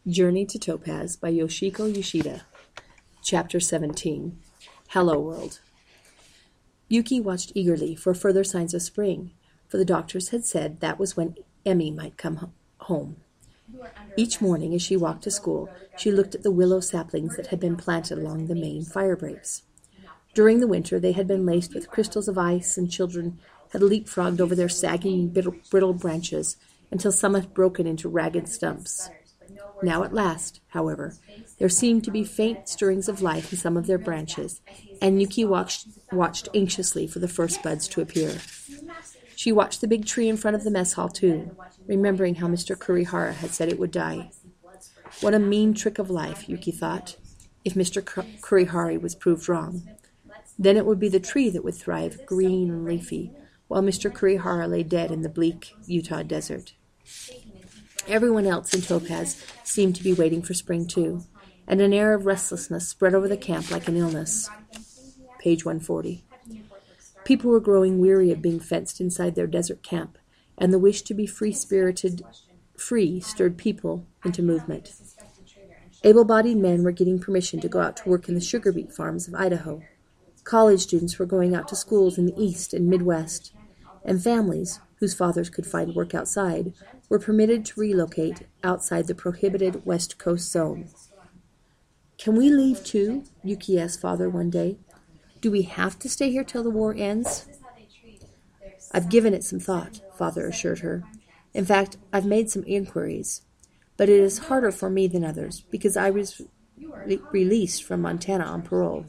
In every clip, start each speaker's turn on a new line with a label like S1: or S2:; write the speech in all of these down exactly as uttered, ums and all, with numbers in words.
S1: Journey to Topaz by Yoshiko Yoshida. Chapter seventeen. Hello World. Yuki watched eagerly for further signs of spring, for the doctors had said that was when Emmy might come home. Each morning as she walked to school, she looked at the willow saplings that had been planted along the main fire breaks. During the winter they had been laced with crystals of ice, and children had leapfrogged over their sagging, brittle branches until some had broken into ragged stumps. Now at last, however, there seemed to be faint stirrings of life in some of their branches, and Yuki watched, watched anxiously for the first buds to appear. She watched the big tree in front of the mess hall, too, remembering how Mister Kurihara had said it would die. What a mean trick of life, Yuki thought, if Mister Kurihara was proved wrong. Then it would be the tree that would thrive, green and leafy, while Mister Kurihara lay dead in the bleak Utah desert. Everyone else in Topaz seemed to be waiting for spring, too, and an air of restlessness spread over the camp like an illness. Page one forty. People were growing weary of being fenced inside their desert camp, and the wish to be free-spirited, free stirred people into movement. Able-bodied men were getting permission to go out to work in the sugar beet farms of Idaho. College students were going out to schools in the East and Midwest, and families, whose fathers could find work outside, were permitted to relocate outside the prohibited West Coast zone. "Can we leave too?" Yuki asked Father one day. "Do we have to stay here till the war ends?" "I've given it some thought," Father assured her. "In fact, I've made some inquiries. But it is harder for me than others, because I was re- released from Montana on parole."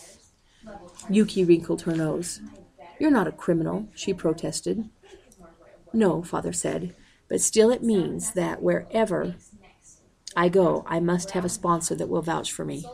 S1: Yuki wrinkled her nose. "You're not a criminal," she protested. "No," Father said, "but still it means that wherever I go, I must have a sponsor that will vouch for me."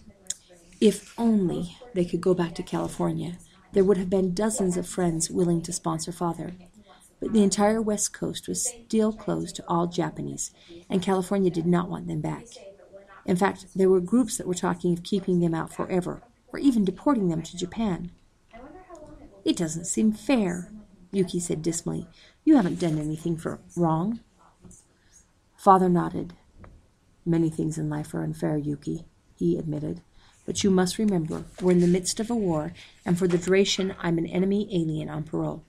S1: If only they could go back to California, there would have been dozens of friends willing to sponsor Father. But the entire West Coast was still closed to all Japanese, and California did not want them back. In fact, there were groups that were talking of keeping them out forever, or even deporting them to Japan. "It doesn't seem fair," Yuki said dismally. "You haven't done anything for wrong." Father nodded. "Many things in life are unfair, Yuki," he admitted. "But you must remember, we're in the midst of a war, and for the duration I'm an enemy alien on parole."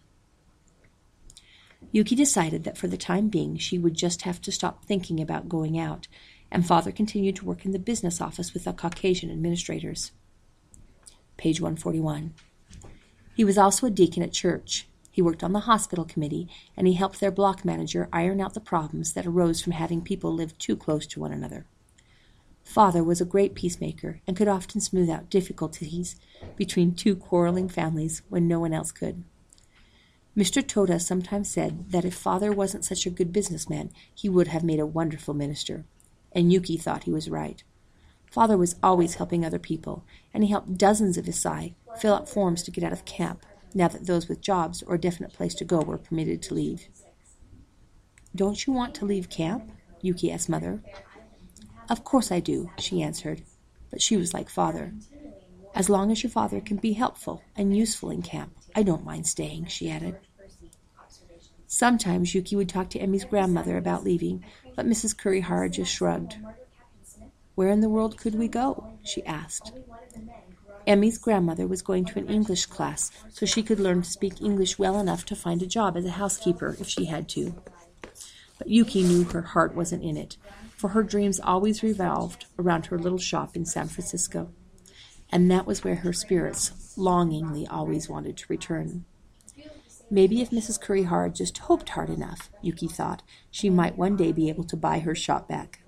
S1: Yuki decided that for the time being she would just have to stop thinking about going out, and Father continued to work in the business office with the Caucasian administrators. Page one forty-one. He was also a deacon at church. He worked on the hospital committee, and he helped their block manager iron out the problems that arose from having people live too close to one another. Father was a great peacemaker and could often smooth out difficulties between two quarreling families when no one else could. Mister Toda sometimes said that if Father wasn't such a good businessman, he would have made a wonderful minister, and Yuki thought he was right. Father was always helping other people, and he helped dozens of Isai fill out forms to get out of camp, now that those with jobs or a definite place to go were permitted to leave. "Don't you want to leave camp?" Yuki asked Mother. "Of course I do," she answered, but she was like Father. "As long as your father can be helpful and useful in camp, I don't mind staying," she added. Sometimes Yuki would talk to Emmy's grandmother about leaving, but Missus Kurihara just shrugged. "Where in the world could we go?" she asked. Emmy's grandmother was going to an English class, so she could learn to speak English well enough to find a job as a housekeeper if she had to. But Yuki knew her heart wasn't in it, for her dreams always revolved around her little shop in San Francisco, and that was where her spirits longingly always wanted to return. Maybe if Missus Kurihara just hoped hard enough, Yuki thought, she might one day be able to buy her shop back.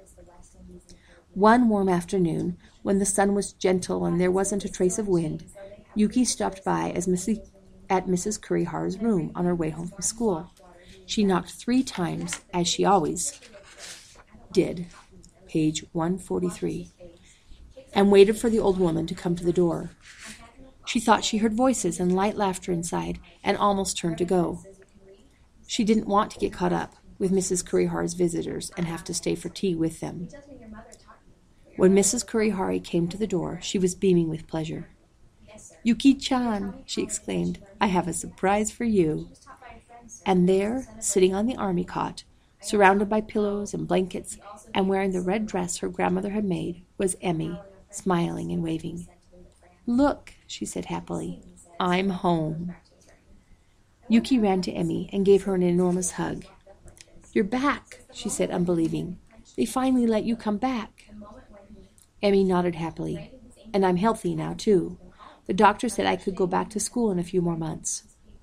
S1: One warm afternoon, when the sun was gentle and there wasn't a trace of wind, Yuki stopped by as Missus at Missus Kurihara's room on her way home from school. She knocked three times, as she always did, page one forty-three, and waited for the old woman to come to the door. She thought she heard voices and light laughter inside, and almost turned to go. She didn't want to get caught up with Missus Kurihara's visitors and have to stay for tea with them. When Missus Kurihara came to the door, she was beaming with pleasure. "Yuki-chan," she exclaimed, "I have a surprise for you." And there, sitting on the army cot, Surrounded by pillows and blankets, and wearing the red dress her grandmother had made, was Emmy, smiling and waving. "Look," she said happily, "I'm home." Yuki ran to Emmy and gave her an enormous hug. "You're back," she said, unbelieving. "They finally let you come back." Emmy nodded happily. "And I'm healthy now, too. The doctor said I could go back to school in a few more months."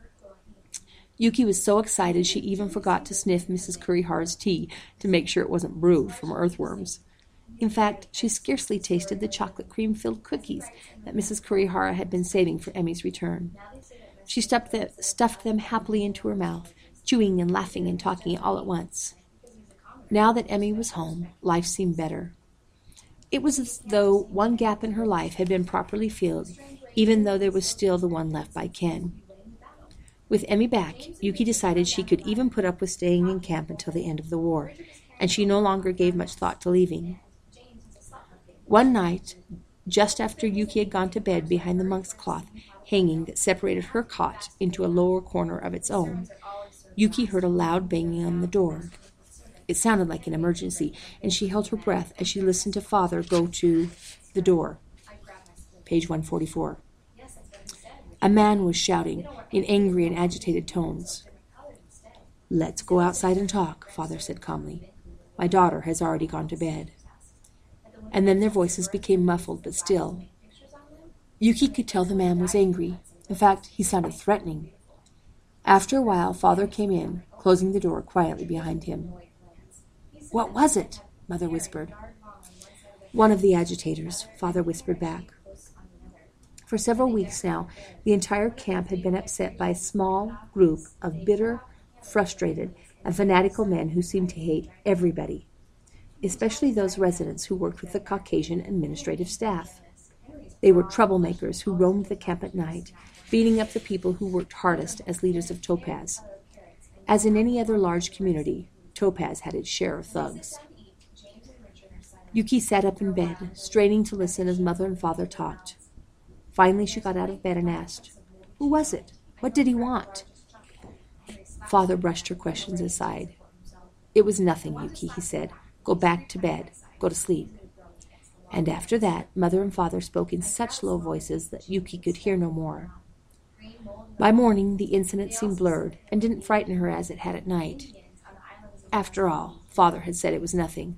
S1: Yuki was so excited she even forgot to sniff Missus Kurihara's tea to make sure it wasn't brewed from earthworms. In fact, she scarcely tasted the chocolate cream-filled cookies that Missus Kurihara had been saving for Emmy's return. She stuffed, the, stuffed them happily into her mouth, chewing and laughing and talking all at once. Now that Emmy was home, life seemed better. It was as though one gap in her life had been properly filled, even though there was still the one left by Ken. With Emmy back, Yuki decided she could even put up with staying in camp until the end of the war, and she no longer gave much thought to leaving. One night, just after Yuki had gone to bed behind the monk's cloth hanging that separated her cot into a lower corner of its own, Yuki heard a loud banging on the door. It sounded like an emergency, and she held her breath as she listened to Father go to the door. Page one forty-four. A man was shouting in angry and agitated tones. "Let's go outside and talk," Father said calmly. "My daughter has already gone to bed." And then their voices became muffled but still. Yuki could tell the man was angry. In fact, he sounded threatening. After a while, Father came in, closing the door quietly behind him. "What was it?" Mother whispered. "One of the agitators," Father whispered back. For several weeks now, the entire camp had been upset by a small group of bitter, frustrated, and fanatical men who seemed to hate everybody, especially those residents who worked with the Caucasian administrative staff. They were troublemakers who roamed the camp at night, beating up the people who worked hardest as leaders of Topaz. As in any other large community, Topaz had its share of thugs. Yuki sat up in bed, straining to listen as Mother and Father talked. Finally, she got out of bed and asked, "Who was it? What did he want?" Father brushed her questions aside. "It was nothing, Yuki," he said. "Go back to bed. Go to sleep." And after that, Mother and Father spoke in such low voices that Yuki could hear no more. By morning, the incident seemed blurred and didn't frighten her as it had at night. After all, Father had said it was nothing.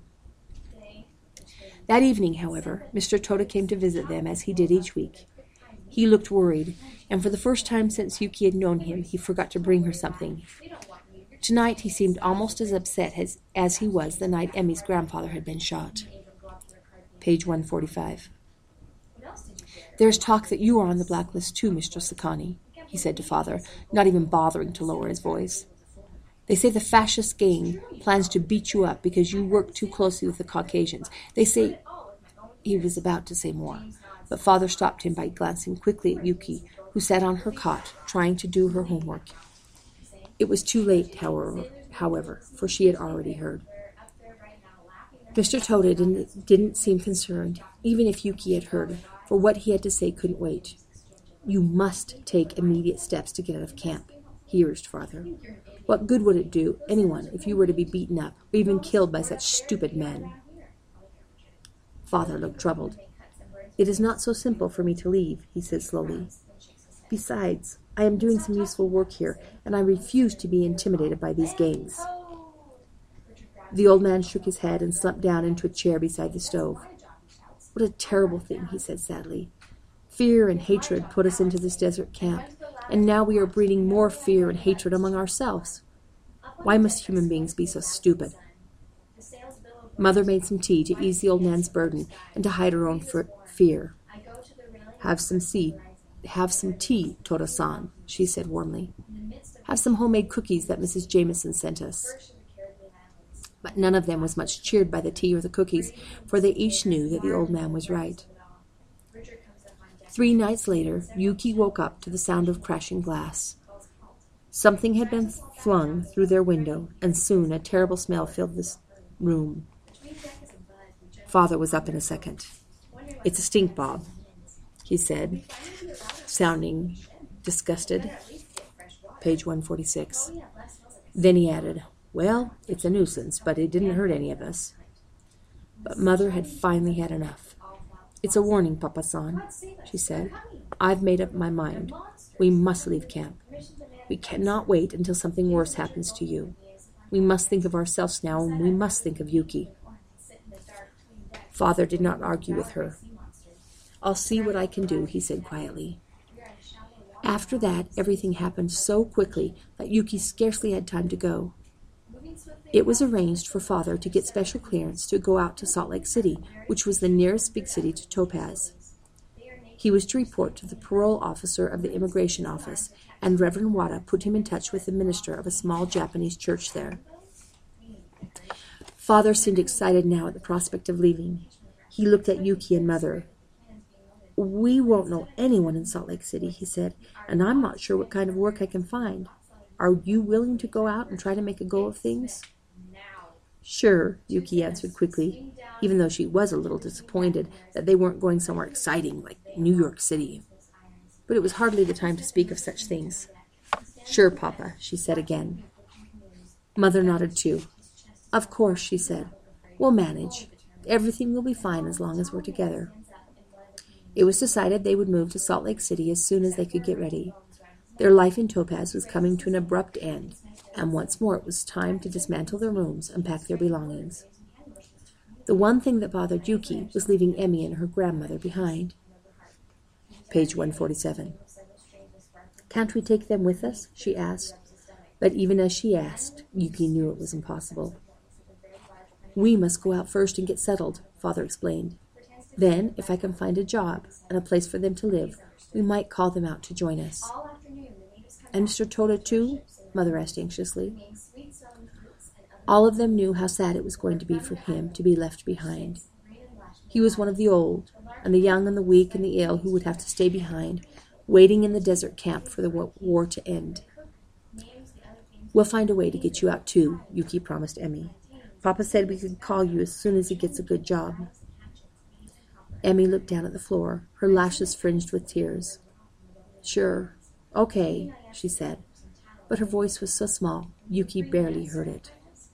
S1: That evening, however, Mister Toda came to visit them as he did each week. He looked worried, and for the first time since Yuki had known him, he forgot to bring her something. Tonight he seemed almost as upset as, as he was the night Emmy's grandfather had been shot. Page one forty-five. "There's talk that you are on the blacklist too, Mister Sakani," he said to Father, not even bothering to lower his voice. "They say the fascist gang plans to beat you up because you work too closely with the Caucasians. They say—" He was about to say more, but Father stopped him by glancing quickly at Yuki, who sat on her cot, trying to do her homework. It was too late, however, however, for she had already heard. Mister Toda didn't, didn't seem concerned, even if Yuki had heard, for what he had to say couldn't wait. "You must take immediate steps to get out of camp," he urged Father. "What good would it do anyone if you were to be beaten up, or even killed by such stupid men?" Father looked troubled. "It is not so simple for me to leave," he said slowly. "Besides, I am doing some useful work here, and I refuse to be intimidated by these gangs." The old man shook his head and slumped down into a chair beside the stove. "What a terrible thing," he said sadly. "Fear and hatred put us into this desert camp, and now we are breeding more fear and hatred among ourselves. Why must human beings be so stupid?" Mother made some tea to ease the old man's burden and to hide her own fear. Have some tea, have some tea, Toda-san," she said warmly. "Have some homemade cookies that Missus Jameson sent us." But none of them was much cheered by the tea or the cookies, for they each knew that the old man was right. Three nights later, Yuki woke up to the sound of crashing glass. Something had been flung through their window, and soon a terrible smell filled this room. Father was up in a second. "It's a stink bomb," he said, sounding disgusted. Page one forty-six. Then he added, Well, it's a nuisance, but it didn't hurt any of us. But Mother had finally had enough. It's a warning, Papa-san, she said. I've made up my mind. We must leave camp. We cannot wait until something worse happens to you. We must think of ourselves now, and we must think of Yuki. Father did not argue with her. I'll see what I can do, he said quietly. After that, everything happened so quickly that Yuki scarcely had time to go. It was arranged for Father to get special clearance to go out to Salt Lake City, which was the nearest big city to Topaz. He was to report to the parole officer of the immigration office, and Reverend Wada put him in touch with the minister of a small Japanese church there. Father seemed excited now at the prospect of leaving. He looked at Yuki and Mother. We won't know anyone in Salt Lake City, he said, and I'm not sure what kind of work I can find. Are you willing to go out and try to make a go of things? Sure, Yuki answered quickly, even though she was a little disappointed that they weren't going somewhere exciting like New York City. But it was hardly the time to speak of such things. Sure, Papa, she said again. Mother nodded too. Of course, she said. We'll manage. Everything will be fine as long as we're together. It was decided they would move to Salt Lake City as soon as they could get ready. Their life in Topaz was coming to an abrupt end, and once more it was time to dismantle their rooms and pack their belongings. The one thing that bothered Yuki was leaving Emmy and her grandmother behind. Page one forty-seven. Can't we take them with us? She asked. But even as she asked, Yuki knew it was impossible. We must go out first and get settled, Father explained. Then, if I can find a job and a place for them to live, we might call them out to join us. And Mister Toda, too? Mother asked anxiously. All of them knew how sad it was going to be for him to be left behind. He was one of the old, and the young and the weak and the ill who would have to stay behind, waiting in the desert camp for the war to end. We'll find a way to get you out, too, Yuki promised Emmy. Papa said we could call you as soon as he gets a good job. Emmy looked down at the floor, her lashes fringed with tears. Sure, okay, she said, but her voice was so small, Yuki barely heard it.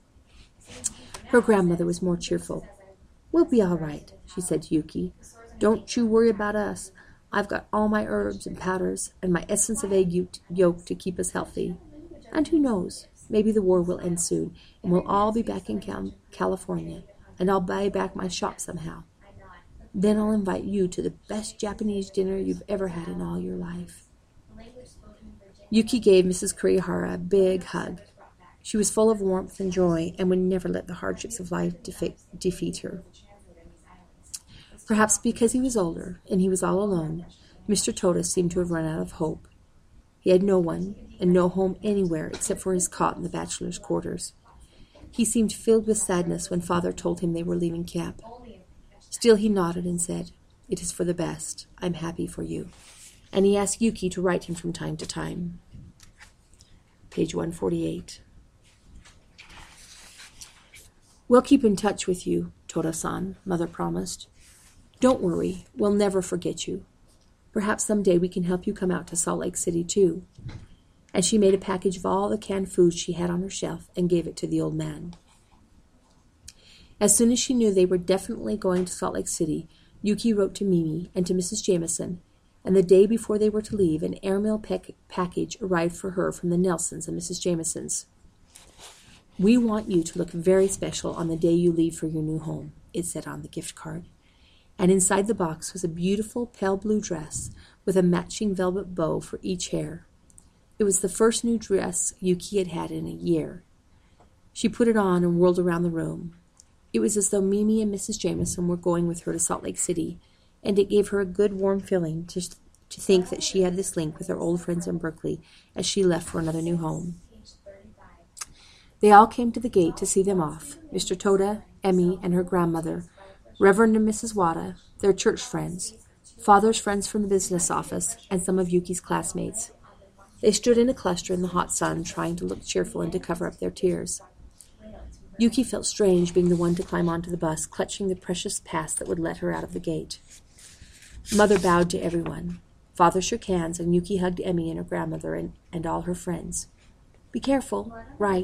S1: Her grandmother was more cheerful. We'll be all right, she said to Yuki. Don't you worry about us. I've got all my herbs and powders and my essence of egg yolk to keep us healthy. And who knows, maybe the war will end soon, and we'll all be back in Cal- California, and I'll buy back my shop somehow. Then I'll invite you to the best Japanese dinner you've ever had in all your life. Yuki gave Missus Kurihara a big hug. She was full of warmth and joy and would never let the hardships of life defe- defeat her. Perhaps because he was older and he was all alone, Mister Toda seemed to have run out of hope. He had no one and no home anywhere except for his cot in the bachelor's quarters. He seemed filled with sadness when Father told him they were leaving camp. Still he nodded and said, It is for the best. I'm happy for you. And he asked Yuki to write him from time to time. Page one forty-eight. We'll keep in touch with you, Toda-san, Mother promised. Don't worry, we'll never forget you. Perhaps someday we can help you come out to Salt Lake City, too. And she made a package of all the canned foods she had on her shelf and gave it to the old man. As soon as she knew they were definitely going to Salt Lake City, Yuki wrote to Mimi and to Missus Jameson, and the day before they were to leave, an airmail pack- package arrived for her from the Nelsons and Missus Jamesons. We want you to look very special on the day you leave for your new home, it said on the gift card. And inside the box was a beautiful pale blue dress with a matching velvet bow for each hair. It was the first new dress Yuki had had in a year. She put it on and whirled around the room. It was as though Mimi and Missus Jameson were going with her to Salt Lake City, and it gave her a good warm feeling to, to think that she had this link with her old friends in Berkeley as she left for another new home. They all came to the gate to see them off, Mister Toda, Emmy, and her grandmother, Reverend and Missus Wada, their church friends, Father's friends from the business office, and some of Yuki's classmates. They stood in a cluster in the hot sun, trying to look cheerful and to cover up their tears. Yuki felt strange being the one to climb onto the bus, clutching the precious pass that would let her out of the gate. Mother bowed to everyone. Father shook hands, and Yuki hugged Emmy and her grandmother and, and all her friends. Be careful. Right.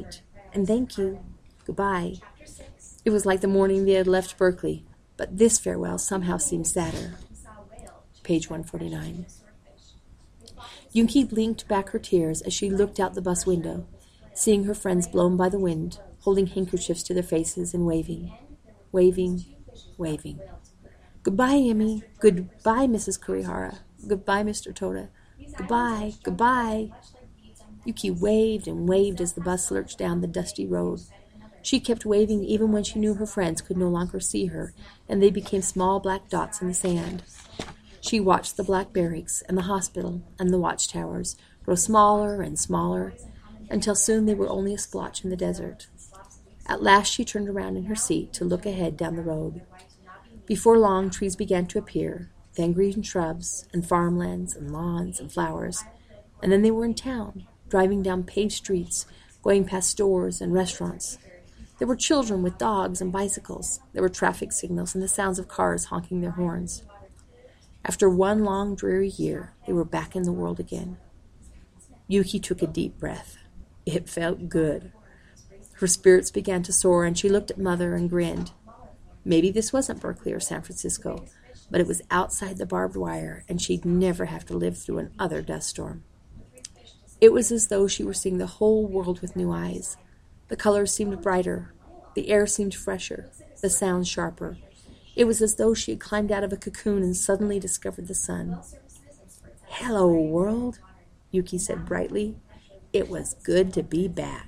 S1: And thank you. Goodbye. It was like the morning they had left Berkeley, but this farewell somehow seemed sadder. Page one forty-nine. Yuki blinked back her tears as she looked out the bus window, seeing her friends blown by the wind, holding handkerchiefs to their faces and waving, waving, waving. Goodbye, Emmy. Goodbye, Missus Kurihara. Goodbye, Mister Toda. Goodbye, goodbye. Yuki waved and waved as the bus lurched down the dusty road. She kept waving even when she knew her friends could no longer see her, and they became small black dots in the sand. She watched the black barracks and the hospital and the watchtowers grow smaller and smaller, until soon they were only a splotch in the desert. At last she turned around in her seat to look ahead down the road. Before long, trees began to appear, then green shrubs and farmlands and lawns and flowers, and then they were in town, driving down paved streets, going past stores and restaurants. There were children with dogs and bicycles. There were traffic signals and the sounds of cars honking their horns. After one long, dreary year, they were back in the world again. Yuki took a deep breath. It felt good. Her spirits began to soar, and she looked at Mother and grinned. Maybe this wasn't Berkeley or San Francisco, but it was outside the barbed wire, and she'd never have to live through another dust storm. It was as though she were seeing the whole world with new eyes. The colors seemed brighter. The air seemed fresher. The sounds sharper. It was as though she had climbed out of a cocoon and suddenly discovered the sun. "Hello, world," Yuki said brightly. It was good to be back.